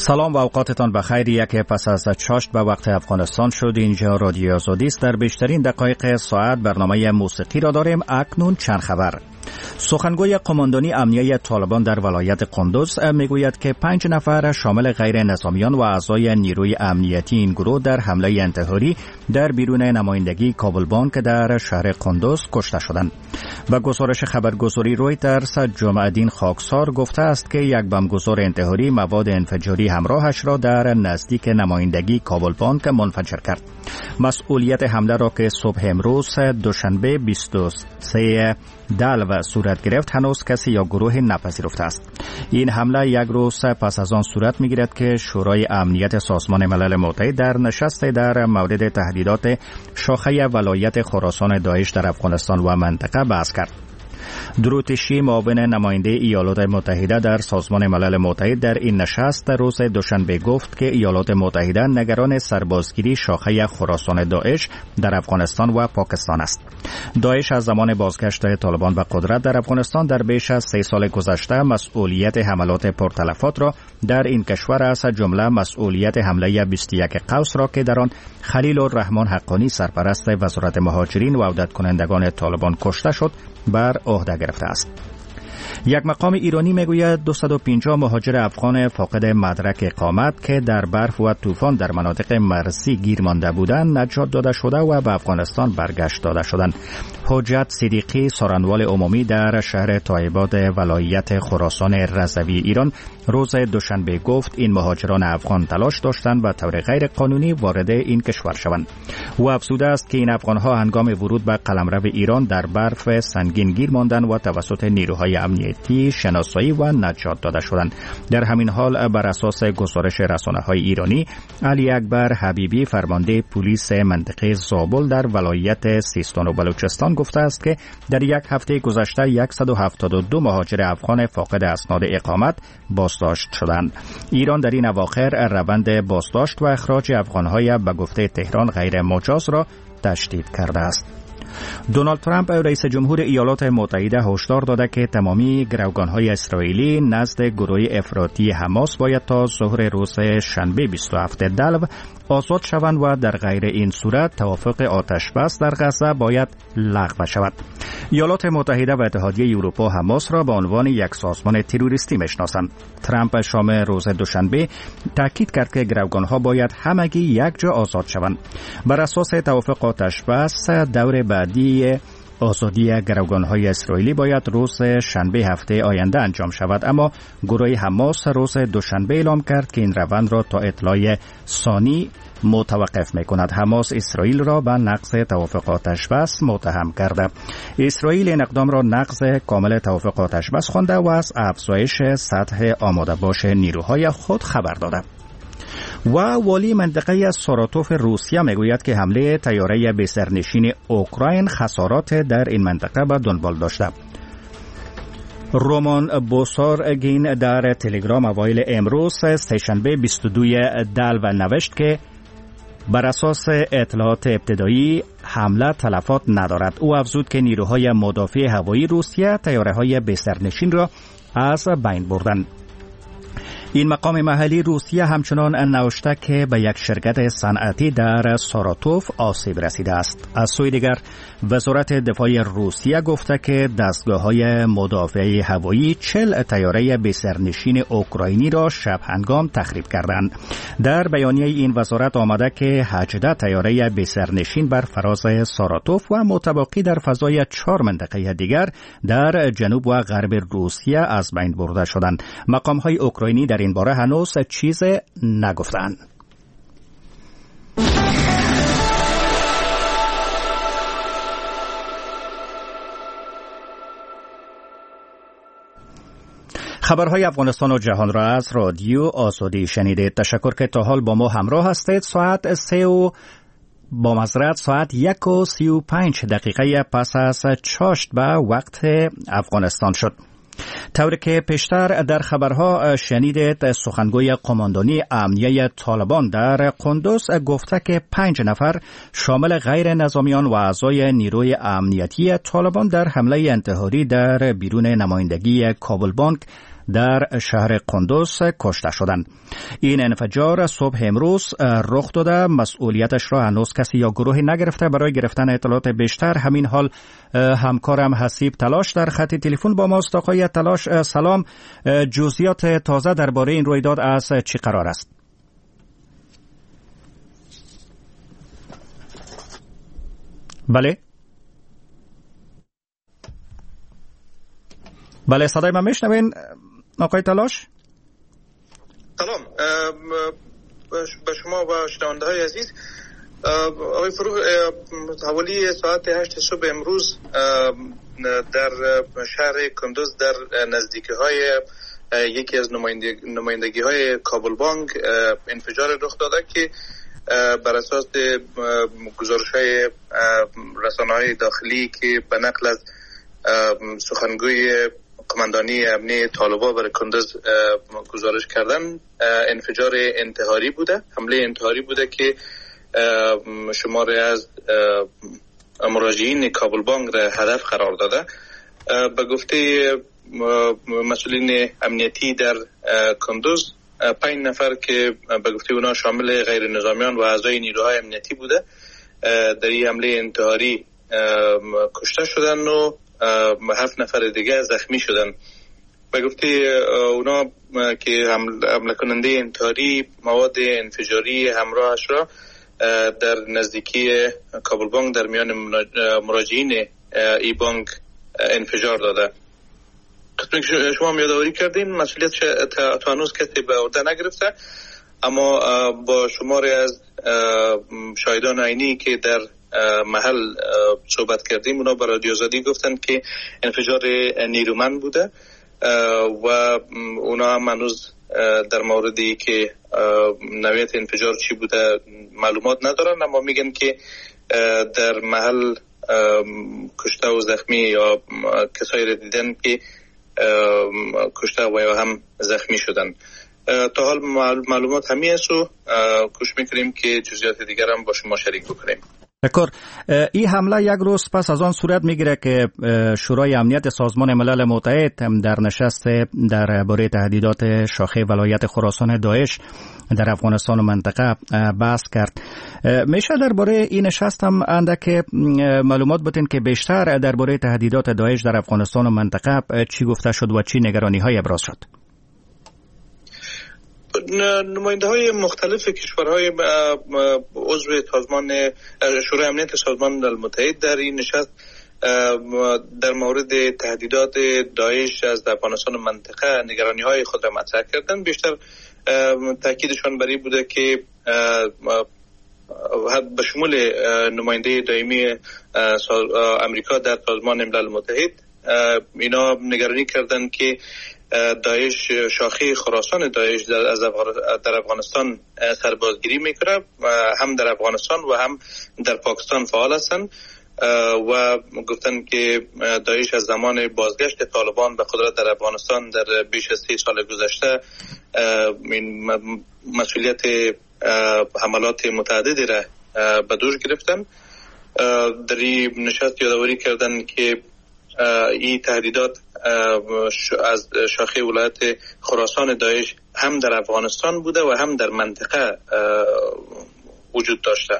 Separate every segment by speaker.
Speaker 1: سلام و اوقاتتان بخیر. یک پس از چاشت به وقت افغانستان شد. اینجا رادیو آزادی است. در بیشترین دقایق ساعت برنامه موسیقی را داریم. اکنون چند خبر. سخنگوی قماندانی امنیه طالبان در ولایت قندوز میگوید که 5 نفر شامل غیر نظامیان و اعضای نیروی امنیتی این گروه در حمله انتحاری در بیرون نمایندگی کابل بانک در شهر قندوز کشته شدند. و گزارش خبرگزاری رویترز جمعه‌دین خاکسار گفته است که یک بمبگذار انتحاری مواد انفجاری همراهش را در نزدیک نمایندگی کابل بانک منفجر کرد. مسئولیت حمله را که صبح امروز دوشنبه 23 دلو صورت گرفت هنوز کسی یا گروه نپذیرفته است. این حمله یک روز پس از آن صورت می‌گیرد که شورای امنیت سازمان ملل متحد در نشست در مورد تهدیدات شاخه ولایت خراسان داعش در افغانستان و منطقه بحث کرد. دروتشی معاون نماینده ایالات متحده در سازمان ملل متحد در این نشست روز دوشنبه گفت که ایالات متحده نگران سربازگیری شاخه خراسان داعش در افغانستان و پاکستان است. داعش از زمان بازگشت طالبان به قدرت در افغانستان در بیش از 3 سال گذشته مسئولیت حملات پرتلفات را در این کشور از جمله مسئولیت حمله 21 قوس را که در آن خلیل الرحمن حقانی سرپرست وزارت مهاجرین و عودت کنندگان طالبان کشته شد بر عهده گرفته است. یک مقام ایرانی میگوید 250 مهاجر افغان فاقد مدرک اقامت که در برف و طوفان در مناطق مرزی گیر مانده بودند نجات داده شده و به افغانستان برگشت داده شدند. حجت صدیقی سارنوال عمومی در شهر تایباد ولایت خراسان رضوی ایران روز دوشنبه گفت این مهاجران افغان تلاش داشتند و طور غیر قانونی وارد این کشور شوند. او افزوده است که این افغانها هنگام ورود به قلمرو ایران در برف سنگین گیر ماندند و توسط نیروهای امنیتی شناسایی و نجات داده شدند. در همین حال بر اساس گزارش رسانه‌های ایرانی علی اکبر حبیبی فرمانده پلیس منطقه زابل در ولایت سیستان و بلوچستان گفته است که در یک هفته گذشته 172 مهاجر افغان فاقد اسناد اقامت بازداشت شدند. ایران در این اواخر روند بازداشت و اخراج افغان‌های به گفته تهران غیر مجاز را تشدید کرده است. دونالد ترامپ رئیس جمهور ایالات متحده هشدار داده که تمامی گروگان‌های اسرائیلی نزد گروه افراطی حماس باید تا ظهر روز شنبه 27 دلو آزاد شوند و در غیر این صورت توافق آتش بس در غزه باید لغو شود. ایالات متحده و اتحادیه اروپا حماس را به عنوان یک سازمان تروریستی میشناسند. ترامپ شام روز دوشنبه تاکید کرد که گروگان‌ها باید همگی یک جا آزاد شوند. بر اساس توافق آتش بس دور بعدی آزادی گروگان‌های اسرائیلی باید روز شنبه هفته آینده انجام شود، اما گروه حماس روز دوشنبه اعلام کرد که این روند را تا اطلاع ثانی متوقف می‌کند. حماس اسرائیل را به نقض توافق آتش بس متهم کرده. اسرائیل این اقدام را نقض کامل توافق آتش بس خوانده و از افزایش سطح آماده باش نیروهای خود خبر داده. و والی منطقه ساراتوف روسیه میگوید که حمله طیاره بسرنشین اوکراین خسارات در این منطقه به دنبال داشته. رومان بوسارگین در تلگرام اوایل امروز سه‌شنبه 22 دلو نوشت که بر اساس اطلاعات ابتدایی حمله تلفات ندارد. او افزود که نیروهای مدافع هوایی روسیه طیاره‌های بسرنشین را از بین بردند. این مقام محلی روسیه همچنان نوشته که به یک شرکت صنعتی در ساراتوف آسیب رسیده است. از سوی دیگر وزارت دفاع روسیه گفته که دستگاه‌های مدافع هوایی 40 طیاره بسرنشین اوکراینی را شب هنگام تخریب کردند. در بیانیه این وزارت آمده که 18 طیاره بسرنشین بر فراز ساراتوف و متباقی در فضای 4 منطقه دیگر در جنوب و غرب روسیه از بین برده شدند. مقام‌های اوکراینی در این باره هنوز چیز نگفتند. خبرهای افغانستان و جهان را از رادیو آزادی شنیدید. تشکر که تا حال با ما همراه هستید. ساعت 1:35 پس از چاشت به وقت افغانستان شد. طوری که پیشتر در خبرها شنیدید، سخنگوی قماندانی امنیه طالبان در قندوز گفته که 5 نفر شامل غیر نظامیان و اعضای نیروی امنیتی طالبان در حمله انتحاری در بیرون نمایندگی کابل بانک در شهر قندوز کشته شدند. این انفجار صبح امروز رخ داده. مسئولیتش را هنوز کسی یا گروهی نگرفته. برای گرفتن اطلاعات بیشتر همین حال همکارم حسیب تلاش در خط تلفن با ماست. آقای تلاش سلام، جزئیات تازه درباره این رویداد از چی قرار است؟ بله صدای من میشنوین آقای تلاش؟
Speaker 2: سلام به شما و شنونده های عزیز. آقای فروغ، حوالی ساعت 8 صبح امروز در شهر کندوز در نزدیکی های یکی از نمایندگی های کابل بانک انفجار رخ داده که بر اساس گزارش های رسانه های داخلی که به نقل از سخنگوی قماندانی امنیه طالبان برای کندوز گزارش کردن، انفجار انتحاری بوده، حمله انتحاری بوده که شماری از مراجعین کابل بانک را هدف قرار داده. به گفته مسئولین امنیتی در کندوز 5 نفر که به گفته اونا شامل غیر نظامیان و اعضای نیروهای امنیتی بوده در این حمله انتحاری کشته شدن و 7 نفر دیگه زخمی شدن. به گفته اونا که حمله کننده انتحاری مواد انفجاری همراهش را در نزدیکی کابل بانک در میان مراجعین ای بانک انفجار داده. قسمی که شما یادآوری کردین مسئولیت تا هنوز کسی به عهده نگرفته، اما با شماری از شاهدان عینی که در محل صحبت کردیم اونا با رادیو آزادی گفتن که انفجار نیرومند بوده و اونا هم هنوز در موردی که نوعیت انفجار چی بوده معلومات ندارن، اما میگن که در محل کشته و زخمی یا کسایی را دیدن که کشته و یا هم زخمی شدن. تا حال معلومات همین است و کوشش میکنیم که جزئیات دیگر هم با شما شریک بکنیم.
Speaker 1: دکتر، این حمله یک روز پس از آن صورت میگیره که شورای امنیت سازمان ملل متحد در نشست درباره تهدیدات شاخه ولایت خراسان داعش در افغانستان و منطقه بحث کرد. میشه درباره این نشست هم اندک معلومات بدین که بیشتر درباره تهدیدات داعش در افغانستان و منطقه چی گفته شد و چی نگرانی های ابراز شد؟
Speaker 2: نماینده های مختلف کشورهای عضو سازمان شورای امنیت سازمان ملل متحد در این نشست در مورد تهدیدات داعش از افغانستان و منطقه نگرانی های خود را مطرح کردند. بیشتر تاکیدشان بر این بوده که به شمول نماینده دائمی امریکا در سازمان ملل متحد اینا نگرانی کردند که داعش شاخه خراسان داعش در افغانستان سربازگیری میکنه، هم در افغانستان و هم در پاکستان فعال هستند و گفتن که داعش از زمان بازگشت طالبان به قدرت در افغانستان در بیش از 3 سال گذشته مسئولیت حملات متعددی را به دوش گرفتن. در این نشست یادآوری کردن که این تهدیدات از شاخه ولایت خراسان داعش هم در افغانستان بوده و هم در منطقه وجود داشته.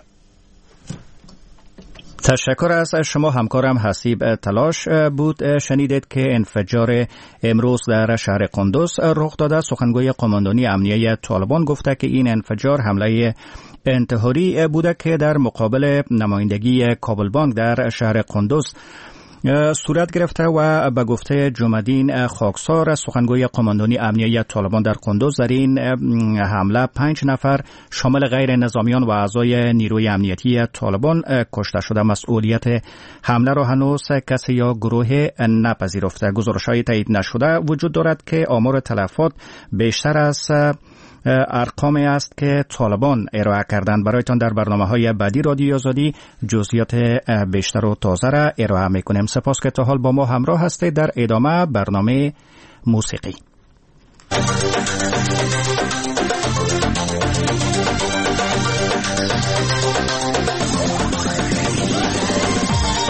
Speaker 1: تشکر از شما. همکارم حسیب تلاش بود. شنیدید که انفجار امروز در شهر قندوز رخ داده. سخنگوی قماندانی امنیه طالبان گفته که این انفجار حمله انتحاری بوده که در مقابل نمایندگی کابل بانک در شهر قندوز صورت گرفته و به گفته جمع‌الدین خاکسار سخنگوی قماندانی امنیه طالبان در قندوز در این حمله 5 نفر شامل غیر نظامیان و اعضای نیروی امنیتی طالبان کشته شده. مسئولیت حمله را هنوز کسی یا گروه نپذیرفته. گزارش‌های تایید نشده وجود دارد که آمار تلفات بیشتر از ارقامی است که طالبان ارائه کردند. برایتان در برنامه‌های بعدی رادیو آزادی جزئیات بیشتر و تازه را ارائه می‌کنیم. سپاس که تا حال با ما همراه هستید. در ادامه برنامه موسیقی.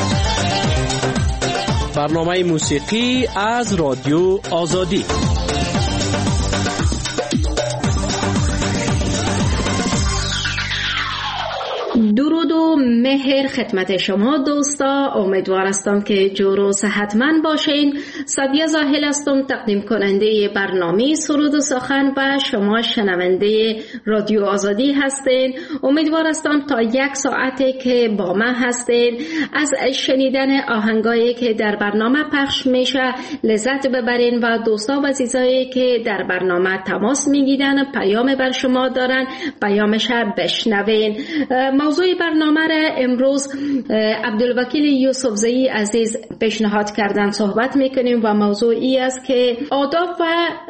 Speaker 3: برنامه موسیقی از رادیو آزادی. درود و مهر خدمت شما دوستا. امیدوار هستم که جور و صحتمند باشین. سادیا زاهل هستم، تقدیم کننده برنامه سرود و سخن و شما شنونده رادیو آزادی هستین. امیدوار هستم تا 1 ساعته که با من هستین از شنیدن آهنگایی که در برنامه پخش میشه لذت ببرین و دوستا و عزیزایی که در برنامه تماس میگیرن پیام بر شما دارن پیامش بشنوین. موضوع برنامه را امروز عبدالوکیل یوسفزئی عزیز پیشنهاد کردن صحبت میکنیم و موضوعی است که آداب و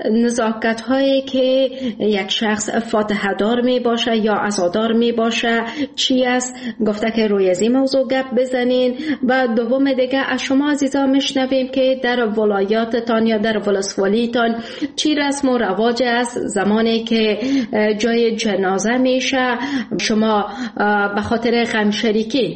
Speaker 3: نزاکت هایی که یک شخص فاتحه دار می باشه یا عزادار می باشه چی است. گفته که روی از این موضوع گپ بزنین و دوم دیگه از شما عزیزان میشنویم که در ولایاتتان یا در ولسوالیتان چی رسم و رواج است زمانی که جای جنازه میشه شما به خاطر غمشریکی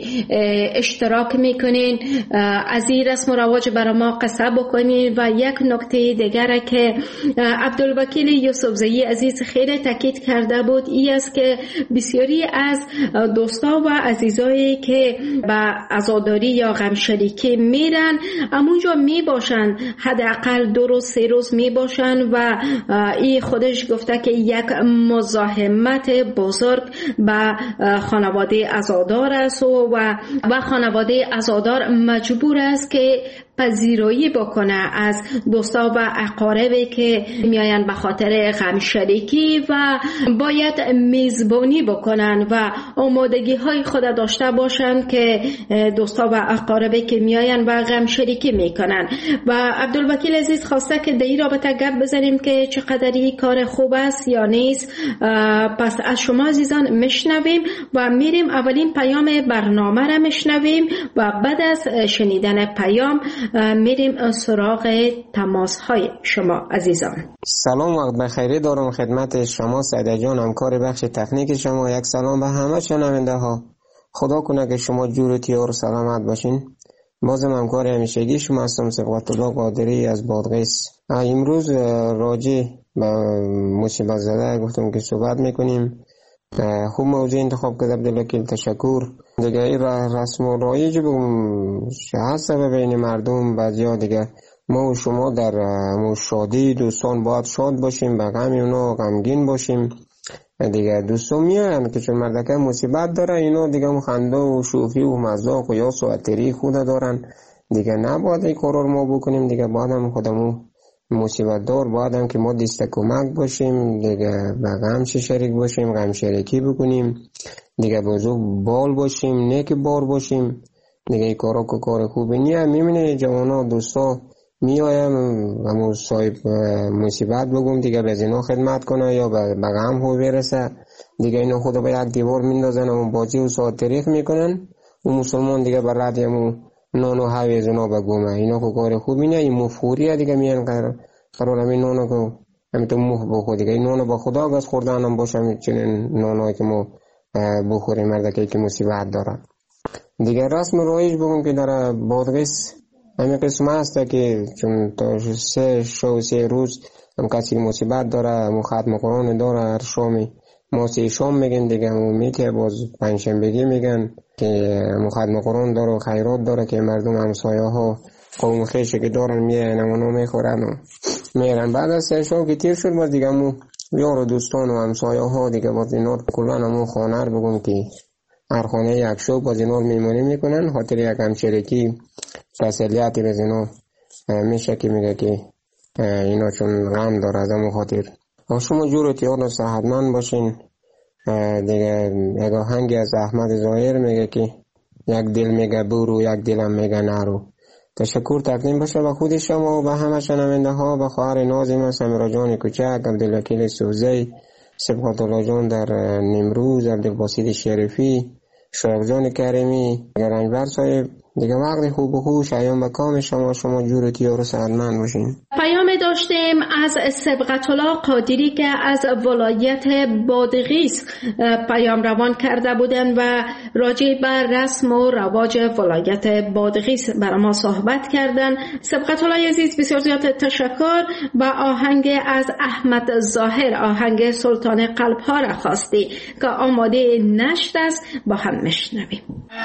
Speaker 3: اشتراک میکنین. از این رسم و رواج برای ما قصه بکنین. و یک نکته دیگر که عبدالوکیل یوسفزئی عزیز خیلی تاکید کرده بود این است که بسیاری از دوستا و عزیزایی که به عزاداری یا غمشریکی میرن همونجا میباشن حداقل 2 روز 3 روز میباشن و این خودش گفته که یک مزاحمت بزرگ به خانواده عزادار است و خانواده عزادار مجبور است که پذیرایی بکنه از دوستا و اقاربی که میاین به خاطر غم شریکی و باید میزبانی بکنن و آمادگی های خود داشته باشن که دوستا و اقاربی که میاین و غم شریکی میکنن. و عبدالوکیل عزیز خواسته که در این رابطه گپ بزنیم که چقدر این کار خوب است یا نیست. پس از شما عزیزان میشنویم و میریم اولین پیام برنامه را میشنویم و بعد از شنیدن پیام میریم سراغ تماس های شما عزیزان.
Speaker 4: سلام، وقت بخیری دارم خدمت شما سعیده جان، همکار بخش تکنیک شما. یک سلام به همه شنونده ها. خدا کنه که شما جور و تیار و سلامت باشین. بازم همکار همیشگی شما هستم صبغت الله قادری از بادغیس. امروز راجع به مصیبت زده گفتم که صحبت میکنیم. خوب موضوع انتخاب کرد عبدالوکیل، تشکر. دیگه این رسم و رایج هست بین مردم بعضیا دیگه ما و شما در شادی دوستان باید شاد باشیم، به غم اونا غمگین باشیم. دیگه دوستان میان که چون مردکه مصیبت داره اینا دیگه خنده و شوخی و مذاق و یاس و عطری خود دارن دیگه نباید این کارا رو ما بکنیم. دیگه باید هم خودمون مصیبت دار باید هم که ما دست کمک باشیم دیگه، به غمش شریک باشیم، غم شریکی بکنیم دیگه، بزرگ بال باشیم، نیک بار باشیم دیگه. این کارا که کار خوبی نیه. میبینه جوانا دوستا میایم همون صاحب مصیبت بگم دیگه به اینا خدمت کنه یا به غم هو برسه دیگه، اینا خدا به یک دیوار میندازن و بازی و ساعت تاریخ میکنن و مسلمان دیگه بر رد همون نانو هاویز اونا بگومه. اینا که کار خوبی نیه. این مفوریه دیگه، میان قرار همین نانو که همین تو مخ بخور دیگه. این نانو با خدا گز خوردن هم باشه، چنین نانوی که ما بخوریم مردکی که مصیبت داره دیگه. رسم رایج بگم که در بادغیس همین قسم هسته که چون تا 3 روز هم کسی مصیبت داره، هم ختم قرآن داره، هر شامی ما 3 شام میگن دیگه، هم میگه باز 5 شنبگی میگن که ختم قرآن داره و خیرات داره که مردم همسایه ها قوم خیشه که دارن میان همونو میخورن و میرن. بعد از 3 شام که تیر شد باز دیگه همون یار و دوستان و همسایه ها دیگه باز اینا کلان همون خانه رو بگم که هر خانه یک شب باز اینا میمونی میکنن خاطر یک همشرکی تسلیتی به اینا میشه که میگه که اینا چون غم داره از همون خاطر. شما جور و تیار و صحتمند باشین دیگه. یک آهنگی از احمد ظاهر میگه که یک دل میگه برو یک دلم میگه نرو. تشکر تقدیم باشه به خود شما و به همه شنونده ها، به خواهر نازم سمیرا جان کوچک، عبدالوکیل یوسفزئی، صبغت الله جان در نیمروز، عبدالباسط شریفی، شایق جان کریمی، رنجبر صاحب دیگه. وقت خوب و خوش ایام به کام شما جور و تیار و سعادتمند باشین.
Speaker 3: پیام داشتیم از سبقت الله قادری که از ولایت بادغیس پیام روان کرده بودند و راجع بر رسم و رواج ولایت بادغیس برای ما صحبت کردند. سبقت الله عزیز بسیار زیاد تشکر. و آهنگ از احمد ظاهر، آهنگ سلطان قلب ها را خواستی که آماده نشت است، با هم میشنویم.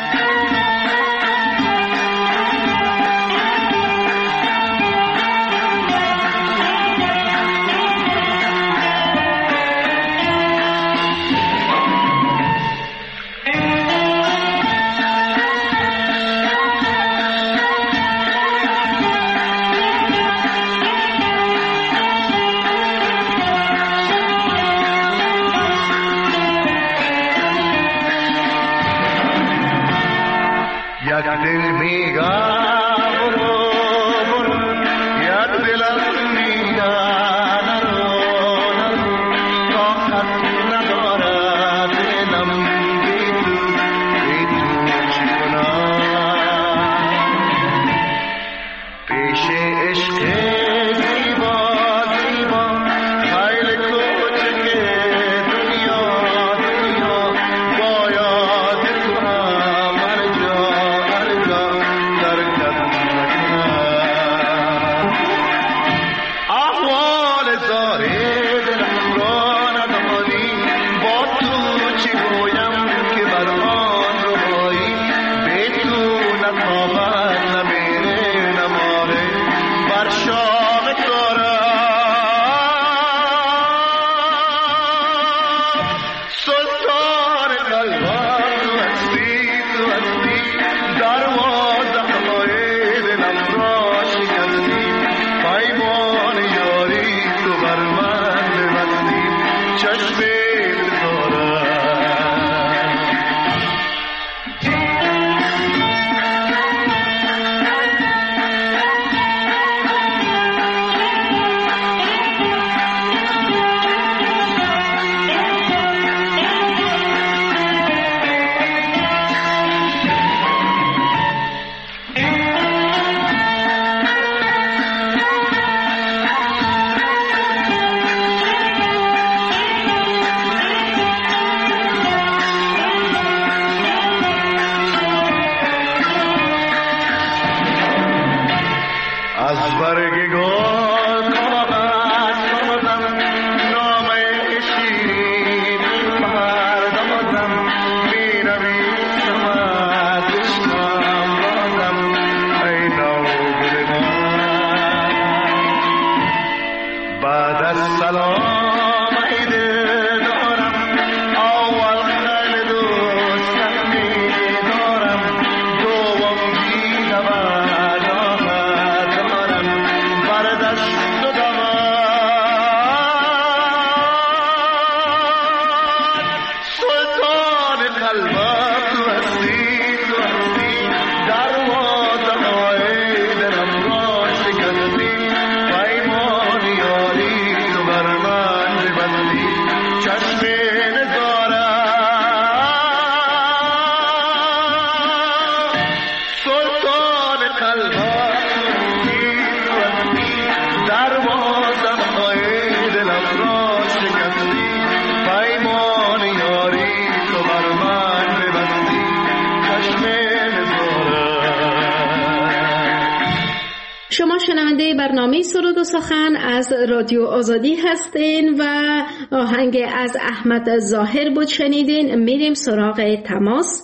Speaker 3: شما شنونده برنامه سرود و سخن از رادیو آزادی هستین و آهنگ از احمد ظاهر بود شنیدین. میریم سراغ تماس.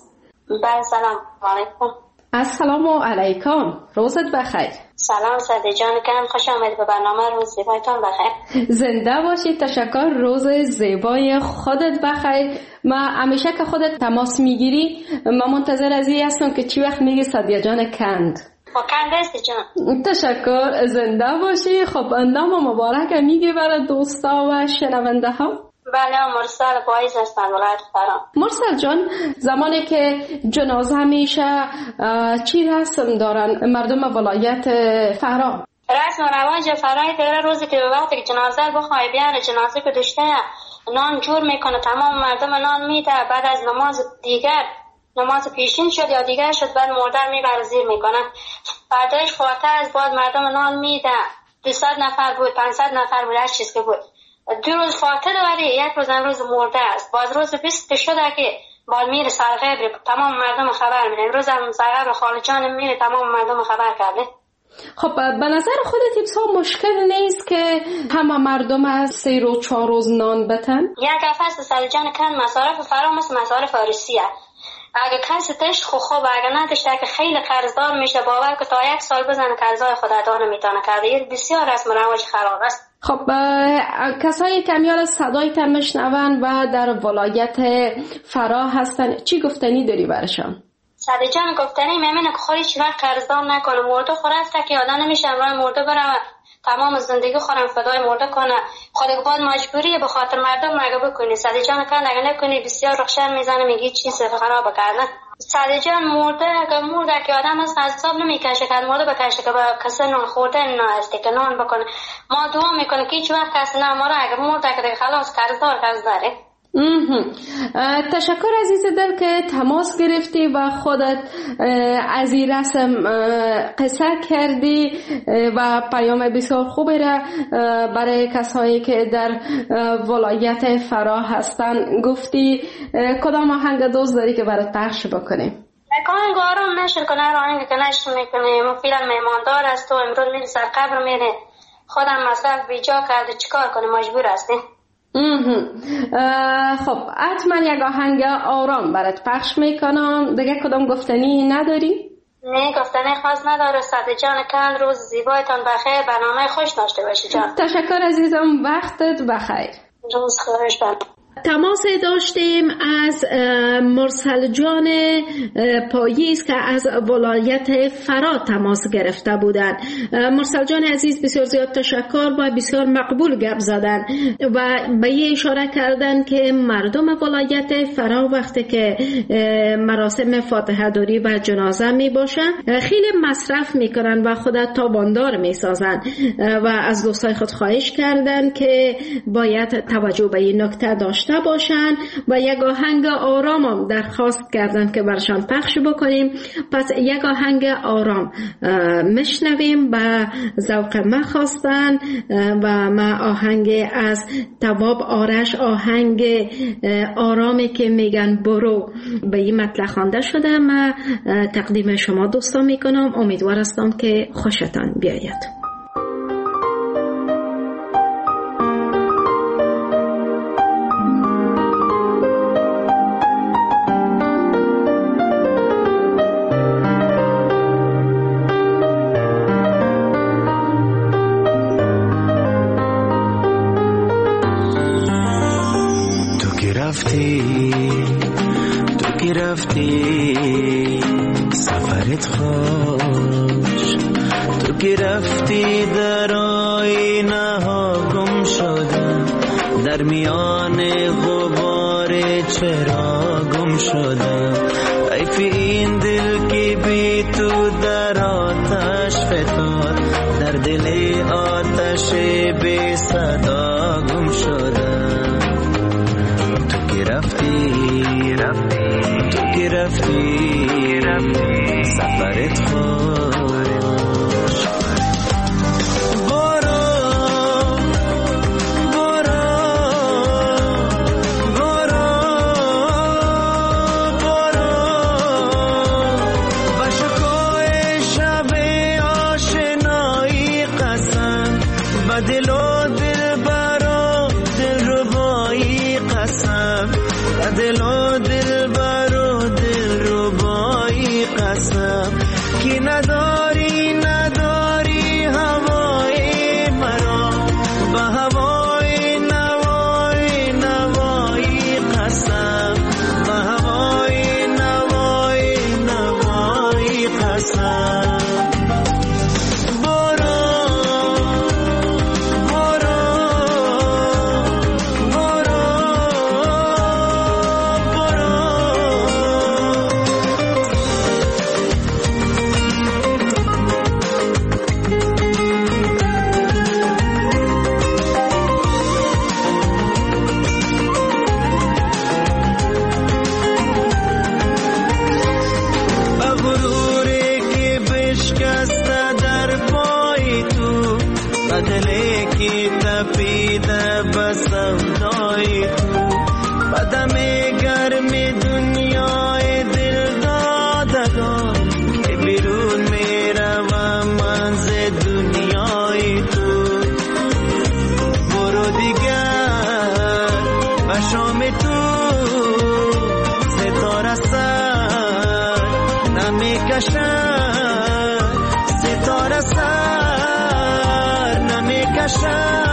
Speaker 5: سلام علیکم.
Speaker 3: السلام علیکم، روزت بخیر.
Speaker 5: سلام ساده جان گرم، خوش آمدید به برنامه روز زیبایتان بخیر.
Speaker 3: زنده باشید، تشکر. روز زیبای خودت بخیر. ما همیشه که خودت تماس میگیری ما منتظر از این هستم که چی وقت میگی سادیا جان کند.
Speaker 5: کند است جان.
Speaker 3: تشکر، زنده باشی. خب نام مبارک میگی برای دوستا و شنونده ها؟
Speaker 5: بله، مرسل پاییز هستن، ولایت فرا.
Speaker 3: مرسل جان، زمانی که جنازه میشه چی رسم دارن مردم ولایت فرا؟
Speaker 5: رسم و رواج فرای تیره روزی که به وقت جنازه بخواه بیان جنازه که داشته نان جور میکنه، تمام مردم نان میده. بعد از نماز دیگر، نماز پیشین شد یا دیگر شد، بعد مردر میبره زیر میکنه. فردایش فاتحه از بعد مردم نان میده. 200 نفر بود، 500 نفر بود، هر چیز که بود. 2 روز فاتح داری، 1 روز امروز مرده است. باز روز 20 شده که باید میره سرقبر، تمام مردم خبر میده. امروز هم سرقبر خاله جان میره، تمام مردم خبر کرده.
Speaker 3: خب به نظر خودت بسیار مشکل نیست که همه مردم از 3 روز 4 روز نان بتن؟
Speaker 5: یک هفته سالی جان کن مصارف فرا مثل مصارف روسیه. اگه کسی تشت خوب اگه نداشته که خیلی قرضدار میشه، باور که تا 1 سال بزنه قرضای خود ادا نمیتونه کرده. این بسیار رسم و رواج خراب است.
Speaker 3: خب کسایی که میال صدای تن میشنون و در ولایت فرا هستن چی گفتنی داری برشان؟
Speaker 5: سالی جان گفتنی میمونه که خودی چی وقت قرضدار نکنه. مرده خورسته که آدم نمیشه امرای مرده بره تمام زندگی خورم فدای مرده کنه. خود باید مجبوریه به خاطر مردم مگه بکنی. سالی جان کن اگه نکنی بسیار رخشن میزنه، میگی چی صفر خراب کردن. سالی جان مرده اگه مرده که آدم از حساب نمیکشه که مرده بکشه که به کسی نان خورده نه که نان بکنه. ما دعا میکنه که هیچ وقت کسی نماره اگه مرده که خلاص قرض داره.
Speaker 3: تشکر عزیز دل که تماس گرفتی و خودت از این رسم قصه کردی و پیام بسیار خوبی را برای کسایی که در ولایت فرا هستن گفتی. کدام آهنگ دوست داری که برای پخش بکنیم؟
Speaker 5: آهنگ آرام نشر کنه، آهنگ که نشر میکنه فیلم میماندار است و امروز میره سر قبر میره، خودم مصرف بیجا کرده چیکار کنه، مجبور هستی.
Speaker 3: خب حتما یک آهنگ آرام برات پخش میکنم. دیگه کدام گفتنی نداری؟
Speaker 5: نه گفتنی خاص نداره. ساده جان کن روز زیبایتان بخیر، برنامه خوش داشته باشی جان.
Speaker 3: تشکر عزیزم، وقتت بخیر.
Speaker 5: روز خوش باشی.
Speaker 3: تماس داشتیم از مرسل جان پاییز که از ولایت فرا تماس گرفته بودند. مرسل جان عزیز بسیار زیاد تشکر و بسیار مقبول گپ زدن و به یه اشاره کردن که مردم ولایت فرا وقتی که مراسم فاتحه داری و جنازه می باشن خیلی مصرف میکنن و خودت تاباندار میسازن و از دوستای خود خواهش کردن که باید توجه به این نکته داشته باشن و یک آهنگ آرام هم درخواست کردن که برشان پخش بکنیم. پس یک آهنگ آرام مشنویم، به ذوق ما خواستن و ما آهنگ از تواب آرش، آهنگ آرامی که میگن برو، به این مطلع خوانده شده. ما تقدیم شما دوستان میکنم، امیدوار هستم که خوشتان بیاید.
Speaker 6: تو رفتی سفرت خوش، تو که رفتی در آینه ها گم شدم، در میان غبار چرا گم شدم. حیف این دل که بی تو در آتش فتاد، در دل آتش بی صدا گم شدم. تو که رفتی سفرت خوش. برو با شکوه شب آشنایی قسم، با دل و دلبر و دلربایی قسم، با دل و دلبر و دلربایی قسم که نداری دلی که تپیده بسودای تو بدم گرم دنیای دل دادگان که بیرون میروم من ز دنیای تو برو دیگر و شام تو ستاره سر نمیکشد ستاره سر نمیکشد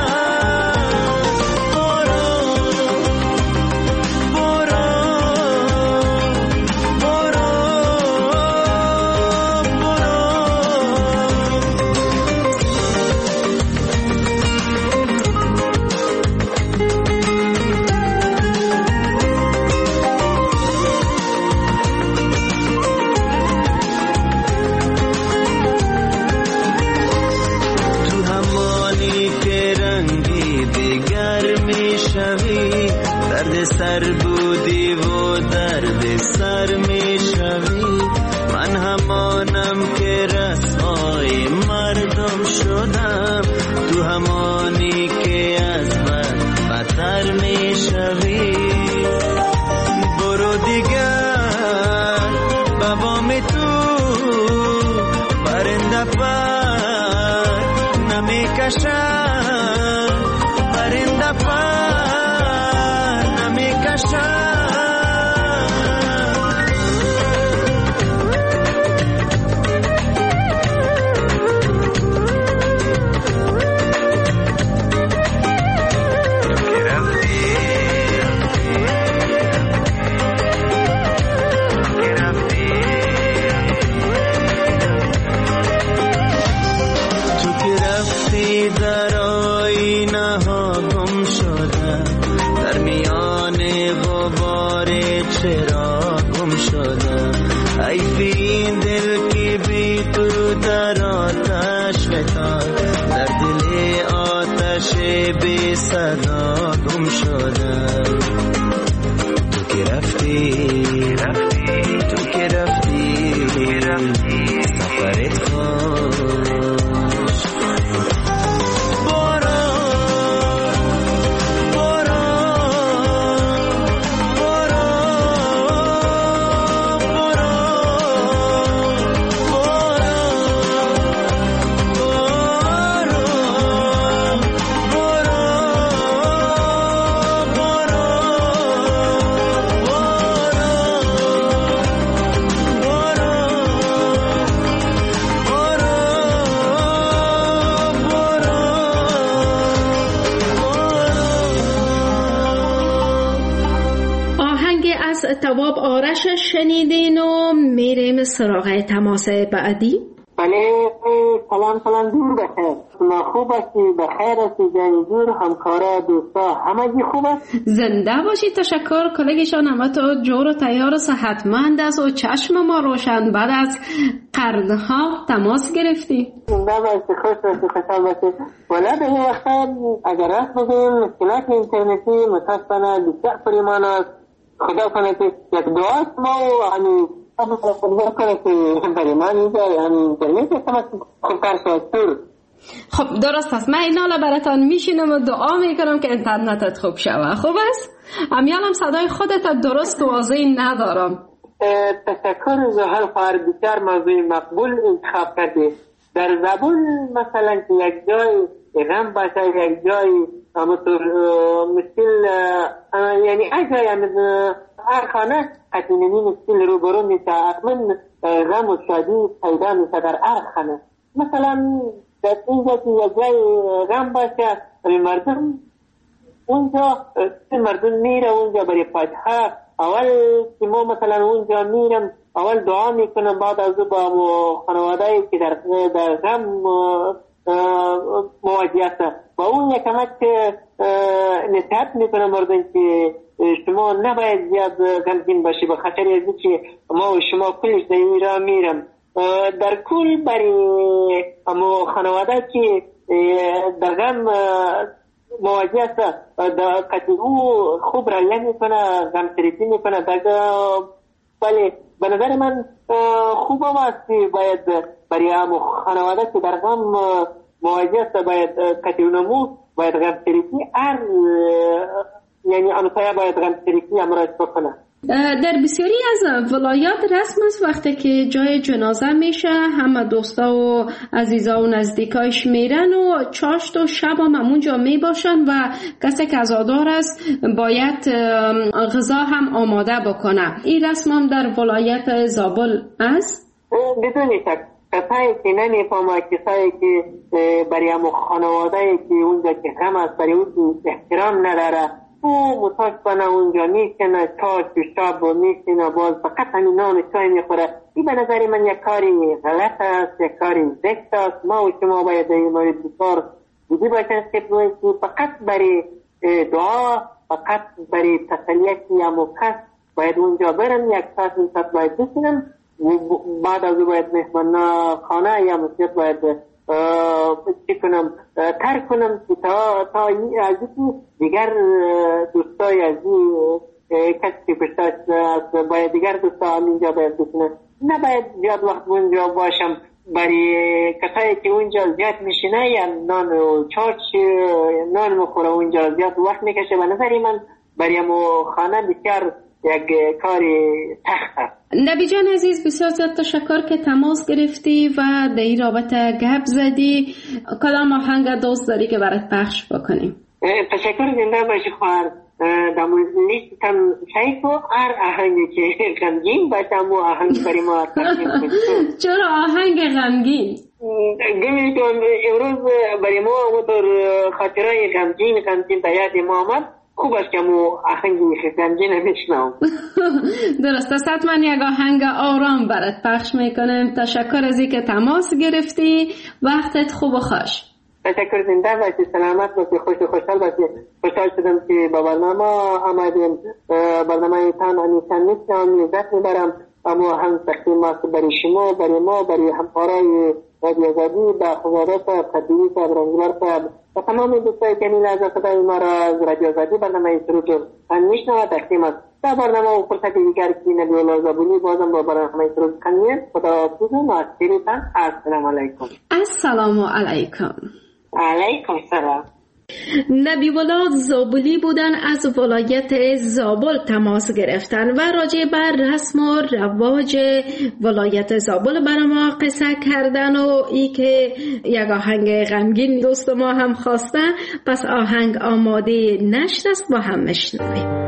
Speaker 6: سر بودی و درد سر می شوی من همانم که رسوای مردم شدم تو همانی که از من بدتر می شوی برو دیگر بابام تو پرنده پر نمی کشم پرنده پر در آینه ها گم شده در میان غبار چرا گم شده حیف این دل که بی تو در آتش فتاد در دل آتش بی صدا گم شده تو که رفتی تو که رفتی سفرت خوش
Speaker 3: تواب آرش شنیدین و میریم سراغ تماس بعدی.
Speaker 7: بله سلام دور بخیر شما خوب هستی بخیر هستی جای دور همکارا دوستا همگی خوب است
Speaker 3: زنده باشید تشکر کلگشان همه تو جور و تیار و صحتمند است و چشم ما روشن بعد از قرنها تماس گرفتی
Speaker 7: زنده باشید خوش باشید خوشحال باشید ولی به این وقت اگر راست بگیم مشکلات اینترنتی متاسفانه بسیار پریمان است خدا کنه که یک دعاست ما و همین خدا کنه که برای من اینجا اینترنت تماس خوب کار شد
Speaker 3: خب درست است من این حالا براتان میشینم و دعا میکنم که اینترنتت خوب شوه خوب است؟ امیالم صدای خودت درست و واضح ندارم
Speaker 7: تشکر زحل خواهر بسیار موضوع مقبول انتخاب کرده در زبون مثلا که یک جای غم باشه یک جای مشکل یعنی اجای هر خانه قطینی مشکل روبرو میشه اطمن غم و شادی پیدا میشه در هر خانه مثلا در اینجا که یک جای غم باشه مردم اونجا مردم میره اونجا برای فاتحه اول که ما مثلا اونجا میرم اول دعا میکنم بعد از با خانواده‌ای که در غم مواجه است و اون یکمت نصیحت میکنم مردم که شما نباید زیاد غمگین باشی به خاطر از که ما و شما کلش در این را میرم در کل برای خانواده که در غم مواجه است قطعی او خوب رایه میکنه غمسریتی میکنه بله به نظر من خوب هم است باید برای خانواده که در غم مواجه است باید قطع نمو باید غمشریکی یعنی آنوتایا باید غمشریکی امراض بکنه.
Speaker 3: در بسیاری از ولایات رسم است وقتی که جای جنازه میشه همه دوستا و عزیزا و نزدیکایش میرن و چاشت و شب هم اونجا میباشن و کسی که عزادار است باید غذا هم آماده بکنه. این رسم هم در ولایت زابل است؟
Speaker 7: بدون شک. کسایی که نمیفهمه، کسایی که برای همون خانواده که اونجا که غم است برای اون احترام نداره، او متاش کنه اونجا میکنه چاش و شب و میکنه باز فقط همین نان چای میخوره. این به نظر من یک کاری غلط است، یک کاری زشت است. ما و شما باید این مورد بسیار جدی باشیم که فقط برای دعا، فقط برای تسلیت یا مکس باید اونجا برم، یک ساعت این ساعت باید بشینم، بعد از او باید مهمان خانه یا مسجد باید چی کنم ترک کنم تا از این دیگر دوستای از این کسی که پشتاش باید دیگر دوستا هم اینجا باید بکنه. نباید زیاد وقت اونجا باشم برای کسایی که اونجا زیاد میشینه یا نان و چارچ نان مخوره اونجا زیاد وقت میکشه. به نظری من برای امو خانه بسیار یک کاری سخت است.
Speaker 3: نبی جان عزیز بسیار زیاد تشکر که تماس گرفتی و در این رابطه گپ زدی. کدام آهنگ دوست داری که برات پخش بکنیم؟
Speaker 7: تشکر، زنده باشی خواهر. در لیستم شایفو هر آهنگی که غمگین باشه و آهنگ برای ما تقدیم کنید.
Speaker 3: چرا آهنگ غمگین؟
Speaker 7: گمید امروز برای ما اونطور خاطرهای غمگین به یاد ما آمد. خوب است که مو آهنگی غمگین میشنم.
Speaker 3: درست است، حتما یک آهنگ آرام برات پخش میکنم. تشکر از اینکه تماس گرفتی. وقتت خوب و خوش.
Speaker 7: تشکر، زنده باشی، سلامت باشی، خوش و خوشحال باشی. خوشحال شدم که با برنامه آمدیم. برنامه تان همیشه میشنم، لذت میبرم. اما هم تقدیم است برای شما، برای ما، برای همکارای رادیو آزادی، با خداوند صاحب، خدیوی صاحب، رنگلار صاحب و تمام دوستایی که میلازم صدای ما را از رادیو آزادی برنامه سرود میشنوند تقدیم است. در برنامه و فرصت دیگر که نبی الله زابلی بازم با برنامه سرود خانیم. خداحافظ و ناصریتان. السلام علیکم.
Speaker 3: السلام علیکم.
Speaker 7: علیکم سلام.
Speaker 3: نبی الله زابلی بودن، از ولایت زابل تماس گرفتن و راجع بر رسم و رواج ولایت زابل برای ما قصه کردن و ای که یک آهنگ غمگین دوست ما هم خواستن. پس آهنگ آماده نشد است، با هم میشنویم.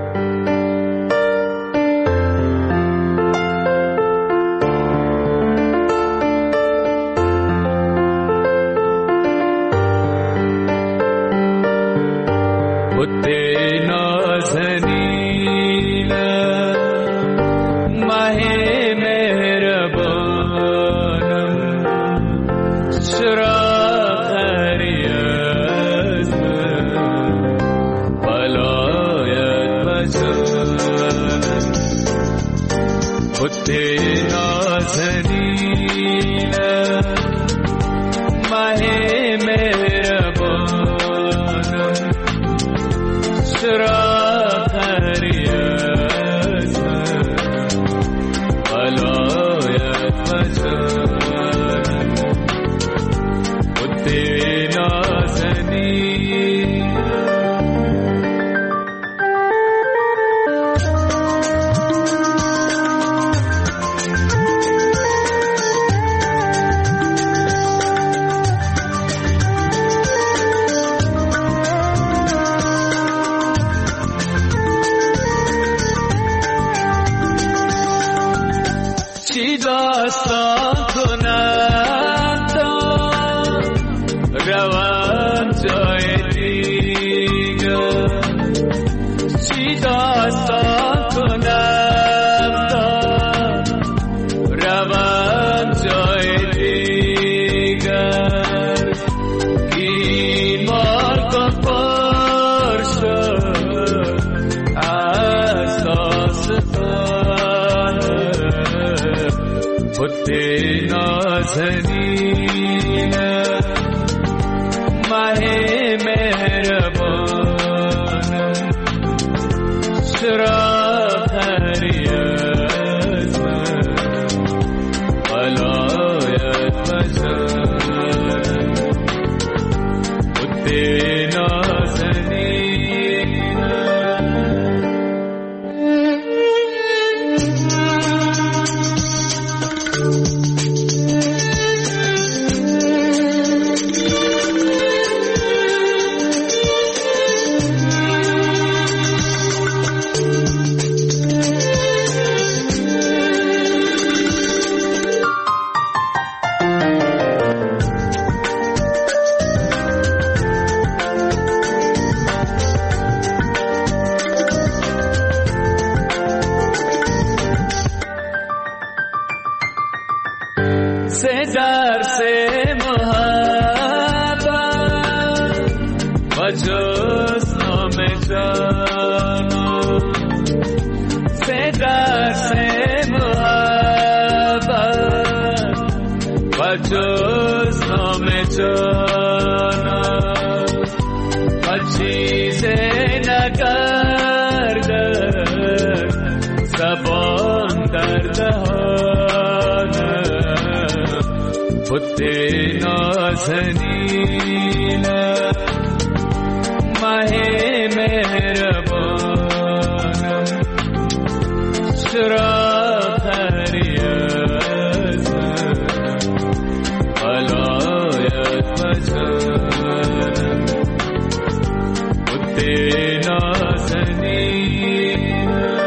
Speaker 6: جانم و چیزی نگرده زبان در دهانم بت نازنینم ماه مهربانم چرا خری از من ولایت بزنم بت نازنینم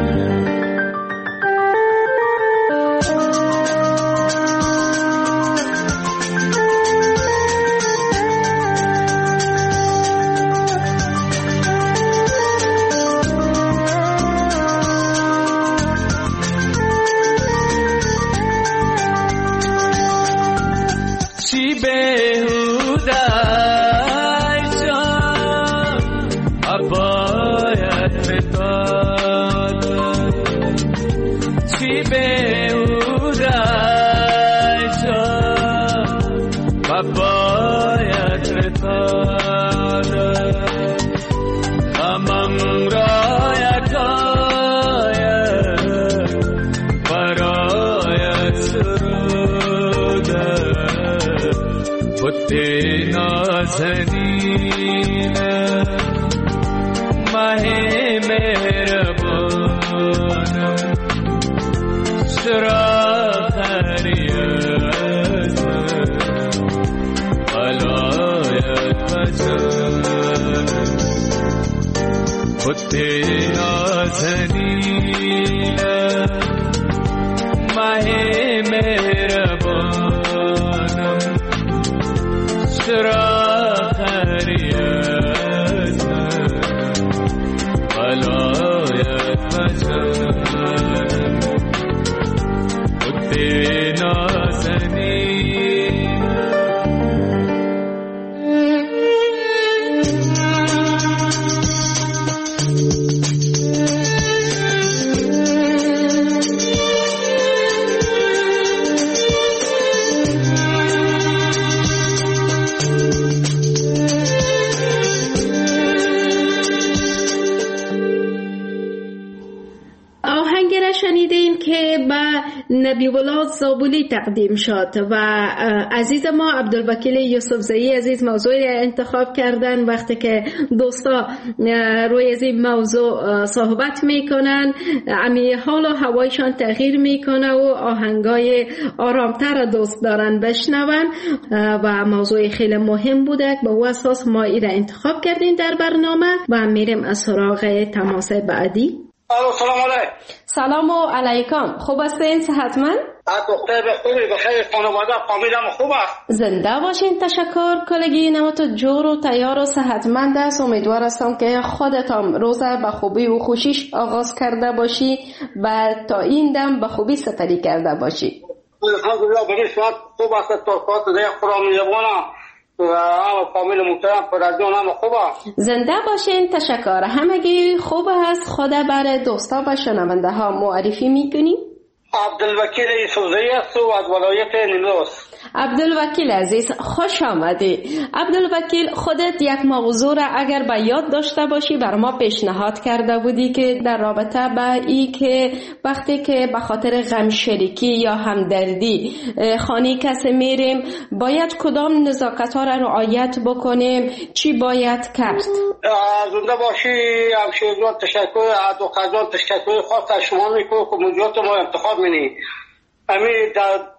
Speaker 6: نازنینم ماه مهربانم چرا خری از من ولایت بزنم بت نازنینم ماه مهربانم چرا خری از من ولایت بزنم بت نازنینم
Speaker 3: نبی ولاد زابولی تقدیم شد و عزیز ما عبدالوکیل یوسفزئی عزیز موضوع انتخاب کردن. وقتی که دوستا روی از این موضوع صحبت میکنن امی حال و هوایشان تغییر میکنه و آهنگای آرامتر دوست دارن بشنون و موضوع خیلی مهم بوده. به او اساس ما این را انتخاب کردیم در برنامه و میریم از سراغ تماس بعدی.
Speaker 8: سلام علیکم.
Speaker 3: سلام علیکم. خوب هستین؟ صحتمند؟
Speaker 8: دختر بخیر بخیر، خانواده فامیلم خوب است.
Speaker 3: زنده باشین. تشکر. کلگی نمات جور و تیار و صحتمند است. امیدوار هستم که خودتان روز به خوبی و خوشیش آغاز کرده باشی و تا این دم به خوبی سپری کرده باشی.
Speaker 8: الحمدلله به صورت خوب است. تا ساعت دیگه خدا می‌یابونم و فامیل محترم پرادیون هم خوبه.
Speaker 3: زنده باشین. تشکر. همگی خوب است. خدا بر دوستا و شنونده ها معرفی میکنی؟
Speaker 8: عبدالوکیل یوسفزئی است و از ولایت نیمروز.
Speaker 3: عبدالوکیل عزیز خوش آمدی. عبدالوکیل خودت یک موضوع را اگر به یاد داشته باشی بر ما پیشنهاد کرده بودی که در رابطه با ای که وقتی که به خاطر غم شریکی یا همدردی خانه کسی میریم باید کدام نزاکت ها را رعایت بکنیم، چی باید کرد؟
Speaker 8: زنده باشی همشیر جان. تشکر دکتر جان. تشکر خاص از شما میکنم که موضوعات ما انتخاب منی. امی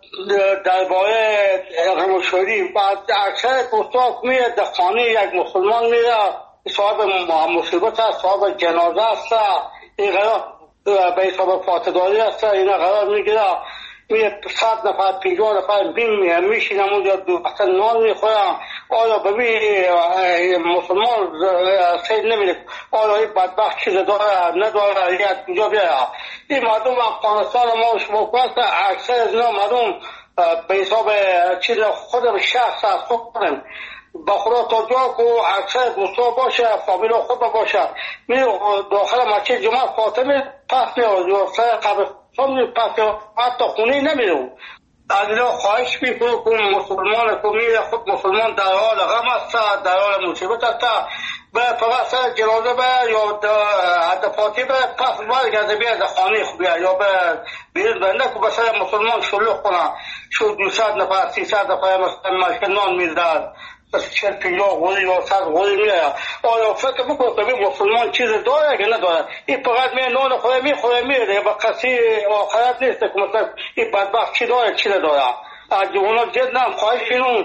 Speaker 8: درباره غمشوری بعد اکثر دوستا میاد در خانه یک مسلمان میره صاحب مصیبت است، صاحب جنازه است، این قرار به حساب فاتحه‌داری است، این قرار میگیره میره 100 نفر 50 نفر میشینم اونجا اصلا نان میخورم. آیا ببین مسلمان سید نمیده آیا این بدبخت چیز داره نداره یک اینجا بیاره. این مردم افغانستان ما شما کنست اکثر از اینا مردم به حساب چیز خودم شخص از خودم با خدا تا جا که اکثر دوستا باشه فامیل خود باشه می داخل مسجد جمعه فاطمه پس میاد سر قبرستان پس حتی خونه نمیرم. از اینا خواهش میکنم که مسلمان که خود مسلمان در حال غم است، در حال مصیبت است، فقط سر جنازه یا دفاتی پس برگرده بیاد خانه خوب یا بیرد بنده که بسر مسلمان شلوخ کنه شو 200 نفر 300 نفر مثلا نان میداد بس 40 غوری یا 100 غوری میاد. آیا فکر میکنه که مسلمان چیز داره که نداره؟ این فقط نان خوره میره با کسی آخرت نیست که مثلا این بدبخت چی داره چی نداره. از جوانا جد نم خواهش کنم